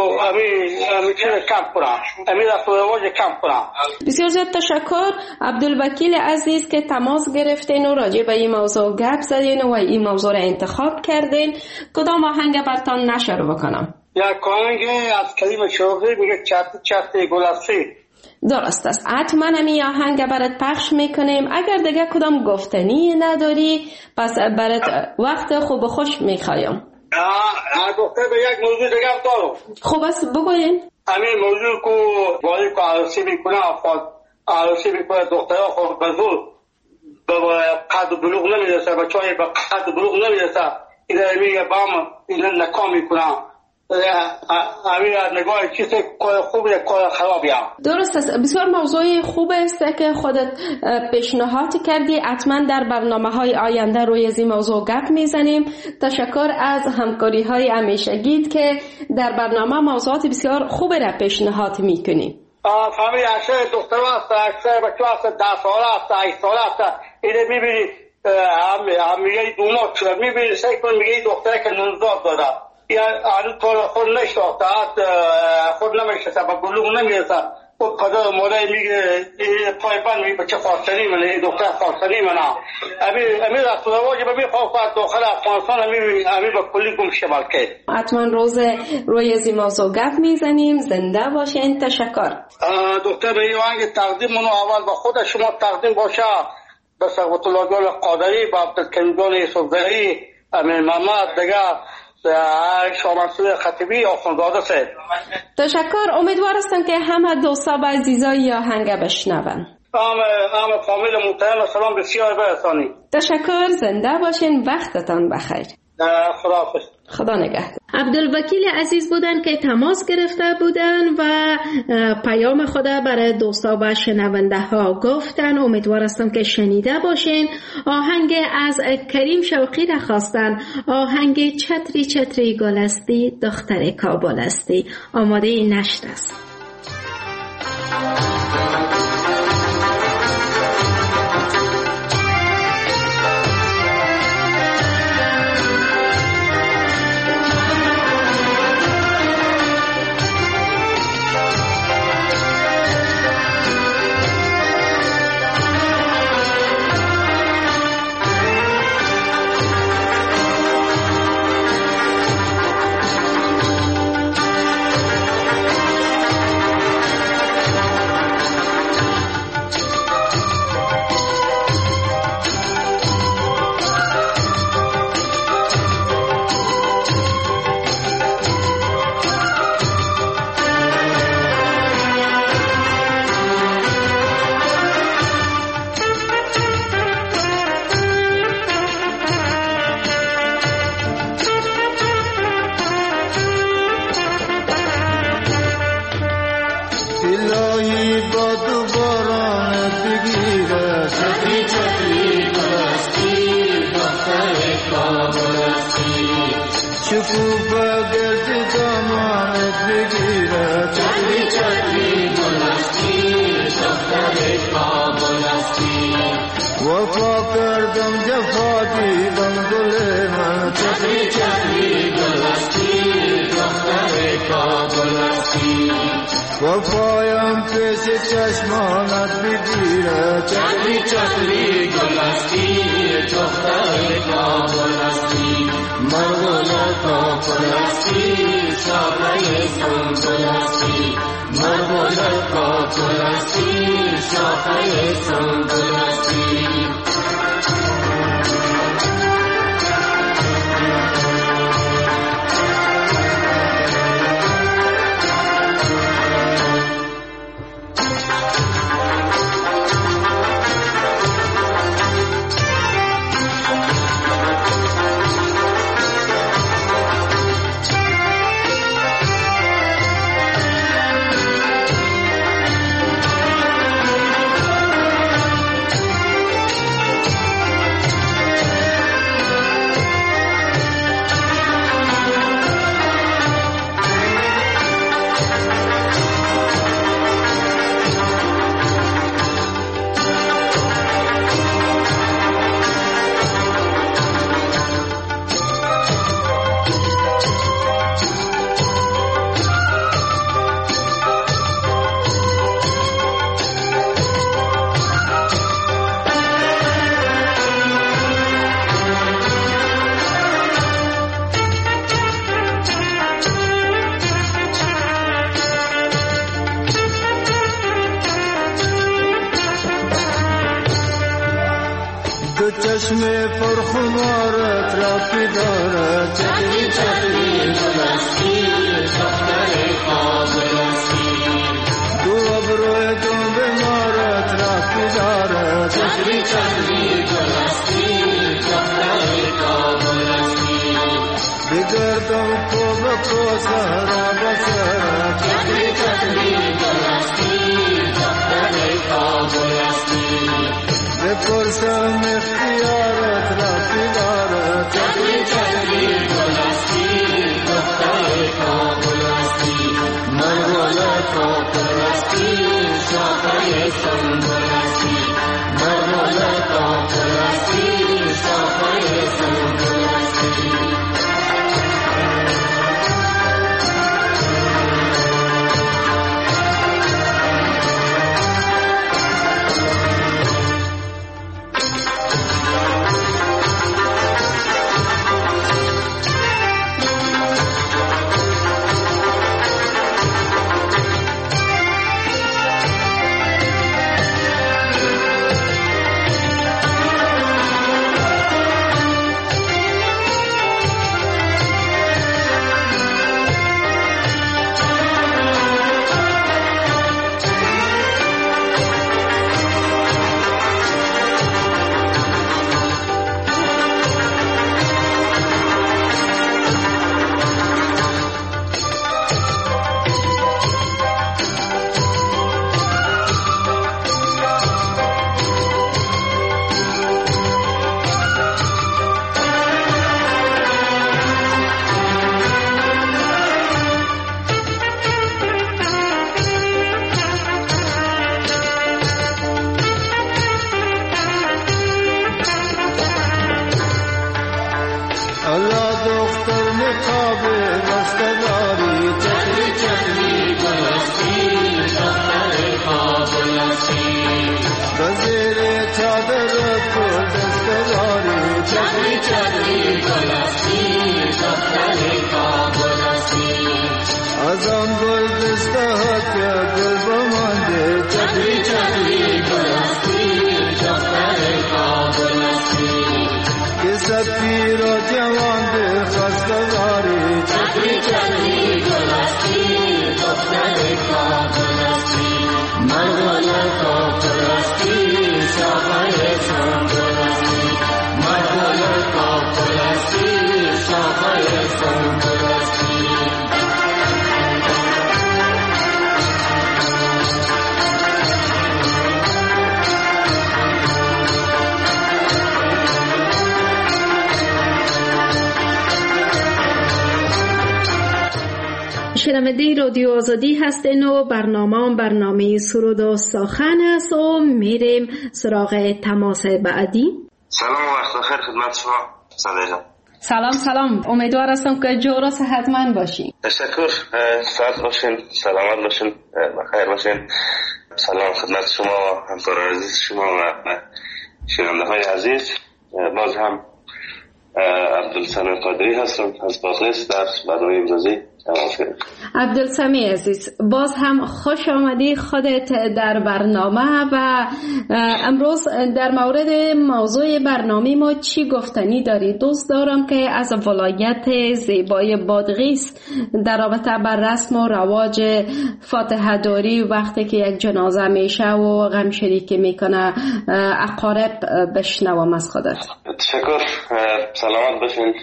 Speaker 8: امی چیز کم کنم، امی رسول رواج کم کنم.
Speaker 3: بسیار زیاد تشکر عبدالوکیل عزیز که تماس گرفتین و راجع به این موضوع گپ زدین و این موضوع را انتخاب کردین. کدام آهنگ برتان نشر بکنم؟
Speaker 8: یک آهنگ از کریم شوقی میگه چت گلستی.
Speaker 3: درست است، حتما همین آهنگ برات پخش میکنیم. اگر دیگه کدام گفتنی نداری پس برات وقت خوب و خوش میخوایم.
Speaker 8: گفته به یک موضوع دیگه هم دارم.
Speaker 3: خوب است بگوین.
Speaker 8: همین موضوع که ولی که عروسی میکنه عروسی میکنه دخترها خود به زور به قد بلوغ نمیرسه، بچه های به قد بلوغ نمیرسه، اینه میگه بام اینه نکام میکنه. همین از نگاه چیز کار خوبی کار خرابی هم.
Speaker 3: درست است، بسیار موضوع خوب است که خودت پیشنهاد کردی. حتما در برنامه‌های آینده روی این موضوع گپ میزنیم. تشکر از همکاری های همیشگیت که در برنامه موضوعات بسیار خوب را پیشنهاد میکنی.
Speaker 8: فهمی اکثر دختر هست، اکثر بچه هست، 10 ساله هست، 8 ساله هست، اینه میبینی هم میگه دونات شده، میبینی سعی کن میگه دختره که 19 داده یا طور خود نشتاخته، خود نمیشته، با بلوغ نمیرسه، خود پدر مادر میگه پای بند میگه بچه خواستنی منه، دختر خواستنی منه. امی رسول رواجی به میخواه داخل افغانستان امی با کلی گمشه بلکه.
Speaker 3: حتما روز روی از این موضوع گپ میزنیم. زنده باشین. تشکر.
Speaker 8: دکتر به این آهنگ تقدیم منو اول با خود شما تقدیم باشه به ثروت الله جان قادری، با عبدالکریم جان یوسفزئی، امین محمد دیگه شامنصور خطیبی آخوندزاده سید.
Speaker 3: تشکر. امیدوار هستم که همه دوستا و عزیزای آهنگ بشنون.
Speaker 8: همه فامیل محترم سلام بسیار برسانی.
Speaker 3: تشکر. زنده باشین. وقتتان بخیر.
Speaker 8: خداحافظ.
Speaker 3: خدا نگهدار. عبدالوکیل عزیز بودن که تماس گرفته بودن و پیام خود برای دوستا و شنونده ها گفتن. امیدوار هستم که شنیده باشین. آهنگ از کریم شوقی را خواستن، آهنگ چتری چتری گلستی دختر کابل استی. آماده نشت است.
Speaker 9: و پایم پیش چشمانت بگیره چتری چتری گلستی دختر کابل استی مرغولا کابل استی شاخه سنبل استی مرغولا کابل استی شاخه سنبل استی چشم پرخمارت را که دارد چطری چطری گلستی دختر کابلستی دو ابروی دو بمارت را که دارد چطری چطری گلستی دختر کابلستی بگردم تو بکو سهرا بسرد چطری چطری گلستی دختر کابلستی بپرسم اختیارت را که دارد چطری چطری گلستی دختر کابلستی مرغلت کابلستی شاخه سنبلستی مرغلت کابلستی شاخه سنبلستی
Speaker 3: شنونده رادیو آزادی هستین و برنامه سرود و ساخن است و میریم سراغ تماس بعدی.
Speaker 10: سلام و وقت بخیر خدمت شما صدای جان.
Speaker 3: سلام امیدوار هستم که جور و صحتمند باشین.
Speaker 10: تشکر، سعادت باشین، سلامت باشین، بخیر باشین. سلام خدمت شما و همکاران عزیز شما و شنونده های عزیز. باز هم عبدالسمی قادری هستم از بادغیس در برنامه امروزی.
Speaker 3: عبدالسمی عزیز، باز هم خوش آمدی خودت در برنامه و امروز در مورد موضوع برنامه ما چی گفتنی داری؟ دوست دارم که از ولایت زیبای بادغیس در رابطه بر رسم و رواج فاتحه داری وقتی که یک جنازه میشه و غم شریکی میکنه اقارب بشنوم از خودت.
Speaker 10: تشکر، سلامت باشین.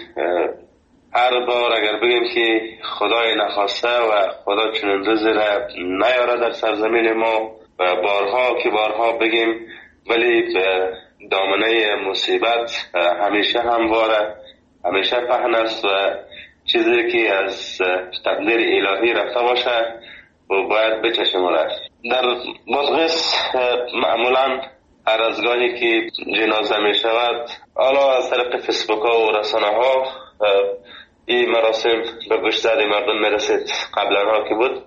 Speaker 10: هر بار اگر بگیم که خدای نخواسته و خدا چنین روزی را نیاره در سرزمین ما و بارها بگیم، ولی دامنه مصیبت همیشه همواره، همیشه پهن است و چیزی که از تقدیر الهی رفته باشه و باید بچشیم راش. در بادغیس معمولا هر از گاهی که جنازه می شود، حالا از طریق فیسبوک ها و رسانه ها این مراسم به گوشزد مردم میرسید. قبلا ها که بود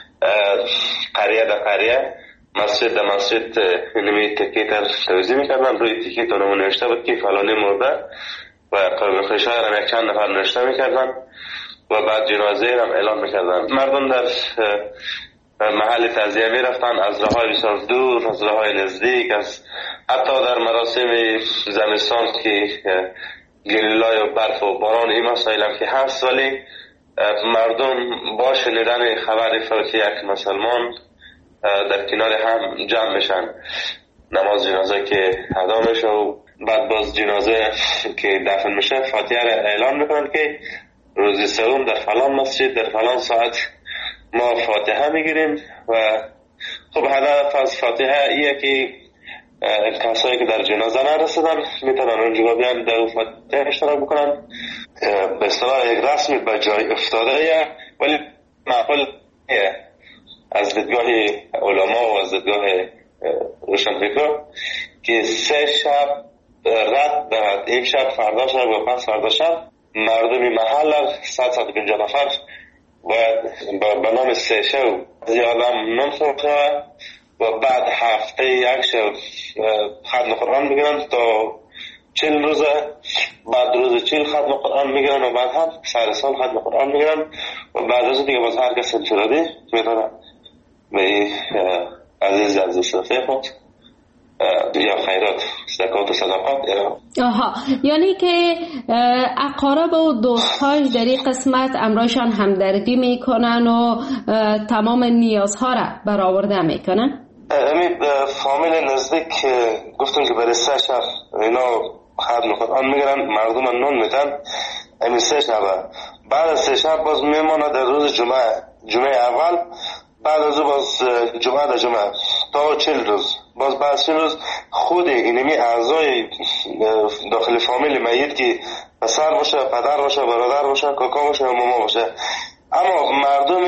Speaker 10: قریه در قریه، مسجد در مسجد نمی تکیت را توضیح میکردن، روی تکیت رو نوشته بود که فلانی مرده و قوم خویشای را یک چند نفر نوشته میکردن و بعد جنازه را اعلام میکردن. مردم در محل تعزیه می رفتن، از راههای بسیار دور، از راههای نزدیک، از حتی در مراسم زمستان که گلیلای و برف و باران این مسائل هم که هست، ولی مردم با شنیدن خبر فوت یک مسلمان در کنار هم جمع میشن، نماز جنازه که ادا میشه و بعد باز جنازه که دفن میشه فاتحه را اعلان میکنن که روز سوم در فلان مسجد در فلان ساعت ما فاتحه میگیریم. و خب هدف از فاتحه ایه که کسایی که در جنازه نرسیدن میتونن اونجا بیان در فاتحه اشتراک بکنن. به اصطلاح یک رسمی به جای افتاده، ولی معقول از دیدگاه علما و از دیدگاه روشنفکران که 3 شب رد دهد، یک شب فردا شب و پس فردا شب مردم محل 150 نفر باید به نام 3 شب زیادم نمسون شود و بعد هفته یک شب ختم قرآن میگیرن تا 40 روزه، بعد روز 40 ختم قرآن میگیرن و بعد هم سر سال ختم قرآن میگیرن و بعد از دیگه باز هر کس انفرادی میتونه به عزیز صفحه خود یا خیرات زکات و صدقات.
Speaker 3: یعنی که اقارب و دوستهاش در این قسمت امرایشان همدردی میکنن و تمام نیازها را برآورده میکنن.
Speaker 10: امید فامیل نزدیک گفتم که برای 3 شب اینا ختم قرآن میگیرن، مردم نون میتن. امید 3 شب بعد از 3 شب باز میمونه در روز جمعه اول، بعد از باز جمعه در جمعه تا 40 روز، باز بعد 40 روز خود اینمی اعضای داخل فامیل میت که پسر باشه، پدر باشه، برادر باشه، کاکا باشه، ماما باشه، اما مردم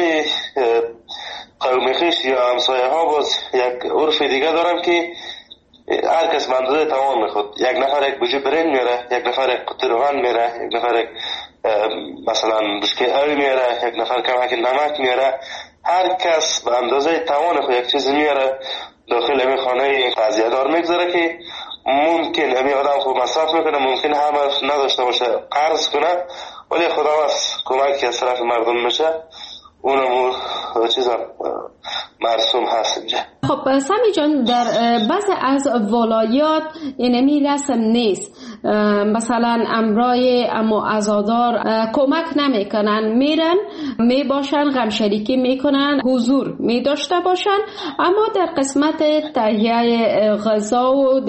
Speaker 10: قوم خویش یا همسایه ها باز یک عرف دیگه دارن که هر کس منظور توان میخواد، یک نفر یک بوجه برنج میاره، یک نفر یک قطع روغن میاره، یک نفر یک مثلا بسکه اوی میاره، یک نفر کمک نمک میاره، هر کس به اندازه توان خود یک چیزی میاره داخل امی خانه تعزیه دار میگذاره که ممکن امی آدم خوب مصرف میکنه، ممکن همه نداشته باشه قرض کنه، ولی خدا از کمک که از طرف مردم میشه اونمو چیزا مرسوم هست اینجا.
Speaker 3: خب سمی جان، در بعض از ولایات اینمی رسم نیست، مثلا امرای امو عزادار کمک نمیکنن، میرن میباشن، غم شریکی میکنن، حضور میداشته باشن، اما در قسمت تهیه غذا و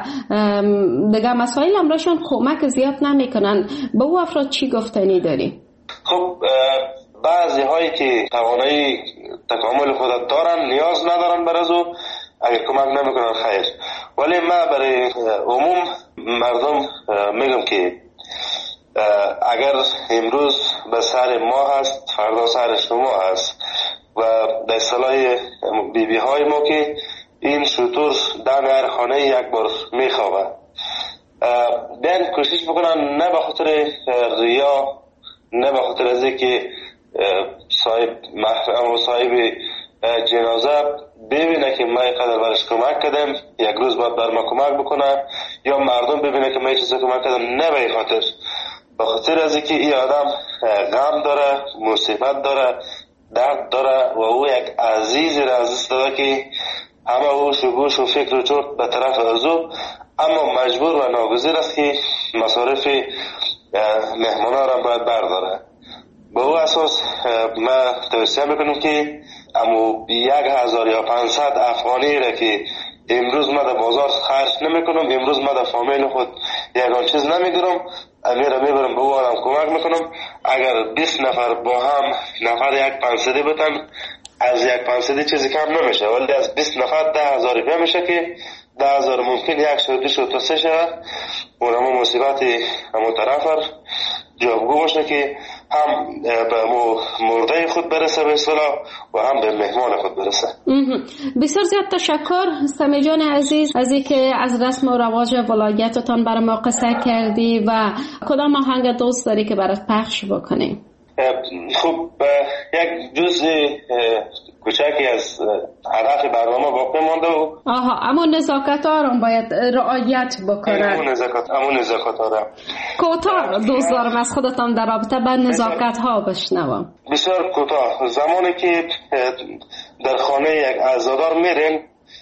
Speaker 3: دیگه مسائل امرایشان کمک زیاد نمیکنن. به او افراد چی گفتنی داری؟
Speaker 10: خب بعضی هایی که توانایی تکامل خود دارن نیاز ندارن برازو اگر کمک نمیکنن خیر، ولی من برای عموم مردم میگم که اگر امروز به سر ما هست فردا سر شما هست و در اصطلاح بیبی های ما که این شطور دم هر خانه یک بار میخوابه، بیان کوشش بکنن نه به خاطر ریا، نه به خاطر از اینکه صاحب محرم و صاحب جنازه ببینه که ما قدر برش کمک کردم یک روز باید بر ما کمک بکنه، یا مردم ببینه که ما چیزی کمک کردم، نه به خاطر، به خاطر از اینکه این آدم غم داره، مصیبت داره، درد داره و او یک عزیزی را از دست داده که همه هوش و گوش و فکر و جهد به طرف ازو، اما مجبور و ناگزیر است که مصارف مهمانا را باید برداره. به او اساس ما توصیه میکنم که امو 1000 یا 500 افغانی را که امروز ما در بازار خرج نمیکنم، امروز ما در فامیل خود یکان چیز نمیگیرم، امیر میبرم به او آدم کمک میکنم. اگر 20 نفر با هم نفر یک 500 بتن، از یک 500 چیزی کم نمیشه، ولی از 20 نفر 10,000 روپیه میشه که 10,000 ممکن 1 شد 2 شد تا 3 شد. اونمو مصیبت همون طرف جابگو باشه که هم به مرده خود برسه به اصطلاح و هم به مهمان خود برسه.
Speaker 3: بسیار زیاد تشکر سمی جان عزیز از اینکه از رسم و رواج ولایتتان برای ما قصه کردی و کدام آهنگ دوست داری که برات پخش بکنیم؟
Speaker 10: خب یک جزء کوچکی از هدف برنامه باقی مانده و
Speaker 3: اما نزاکت ها رو باید رعایت بکنن.
Speaker 10: امون نزاکت ها را
Speaker 3: کوتاه دوست دارم از خودتان در رابطه با نزاکت ها بشنوم.
Speaker 10: بسیار کوتاه. زمانی که در خانه یک عزادار میرین،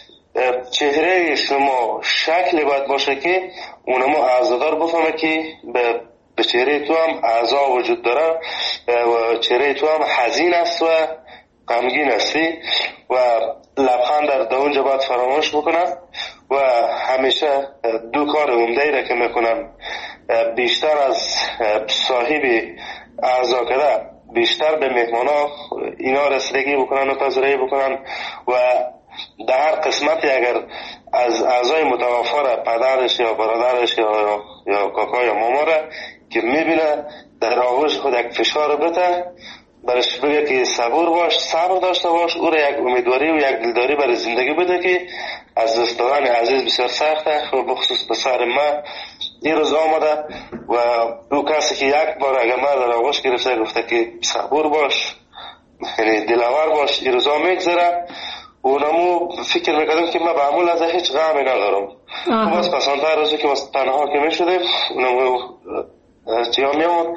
Speaker 10: چهره شما شکلی باید باشه که اونمو عزادار بفهمه که به چهره تو هم اعضا وجود داره و چهره تو هم حزین است و غمگین هستی و لبخند در اونجا باید فراموش بکنن و همیشه دو کار عمده را که میکنن، بیشتر از صاحب اعضا کده بیشتر به مهمانا اینا رسیدگی بکنن و پذیرایی بکنن و در هر قسمتی اگر از اعضای متوفا را پدرش یا برادرش یا کاکا یا ماما را که میبینه در آغوش خود یک فشار بده، برش بگه که صبر داشته باش، او را یک امیدواری و یک دلداری برای زندگی بده که از دست دادن عزیز بسیار سخته و بخصوص پسر ما این روز آمده و او کسی که یک بار اگر ما در آغوش گرفته گفته که صبور باش، یعنی دلاور باش، این روزا میگذره. اونمو فکر میکردم که ما به عمول از هیچ غمی ندارم. باز پسانده روزی که باز تنها که میشدیم اونمو چیا میامون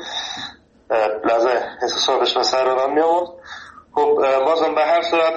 Speaker 10: لحظه احساساتش به سر آدم میامون. خب بازم به هر صورت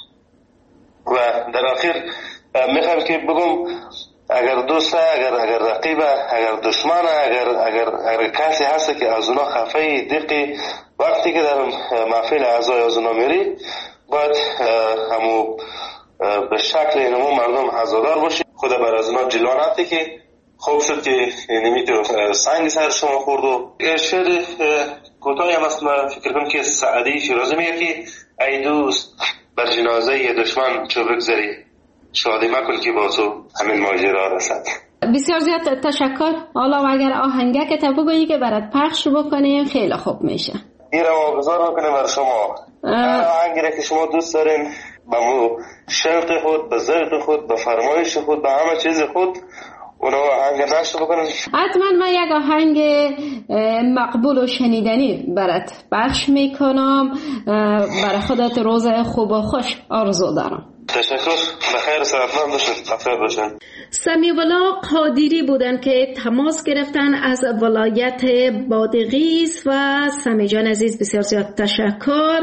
Speaker 10: و در آخر میخوام که بگم اگر دوسته، اگر رقیبه، اگر دشمنه، اگر کسی هست که از اونا خفه دقی وقتی که در محفل اعضای از اونا میری باید همو به شکل اینمو مردم عزادار باشی، خود بر از اونا جلوانتی که خوب شد که نمیتو سنگ سر شما خورد. و شعر کوتاهی هم است، من فکر کنم که سعدی شیرازی میگه که ای دوست بر جنازه دشمن چو بگذری، شادی مکن که با تو همین ماجرا رسد.
Speaker 3: بسیار زیاد تشکر. حالا اگر آهنگه که بگویی که برات پخش بکنیم خیلی خوب میشه.
Speaker 10: این رو واگذار بکنیم بر شما. آهنگی که شما دوست دارین به مو شوق خود، به ذوق خود، به فرمایش خود، به همه چیز خود اونو آهنگ نشر بکنیم.
Speaker 3: حتما من یک آهنگ مقبول و شنیدنی برات پخش میکنم. برای خودت روز خوب و خوش آرزو دارم.
Speaker 10: تشکر. بخیر، سلامت باشید، بخیر باشید.
Speaker 3: سمیع الله قادری بودن که تماس گرفتن از ولایت بادغیس و سمی جان عزیز بسیار زیاد تشکر.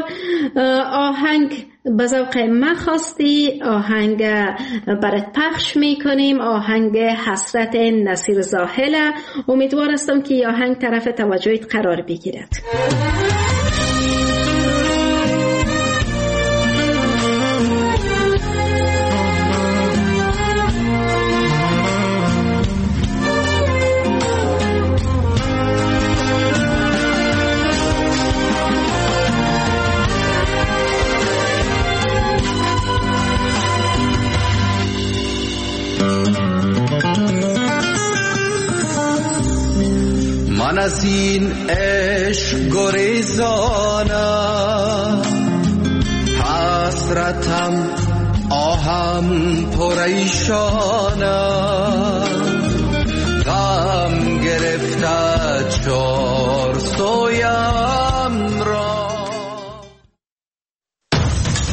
Speaker 3: آهنگ به ذوق من خواستی، آهنگ برات پخش میکنیم، آهنگ حسرت نصیر زاهله. امیدوار هستم که آهنگ طرف توجهت قرار بگیرد.
Speaker 9: من از این عشق گریزانم، حسرتم آهم پریشانم، غم گرفته چار سویم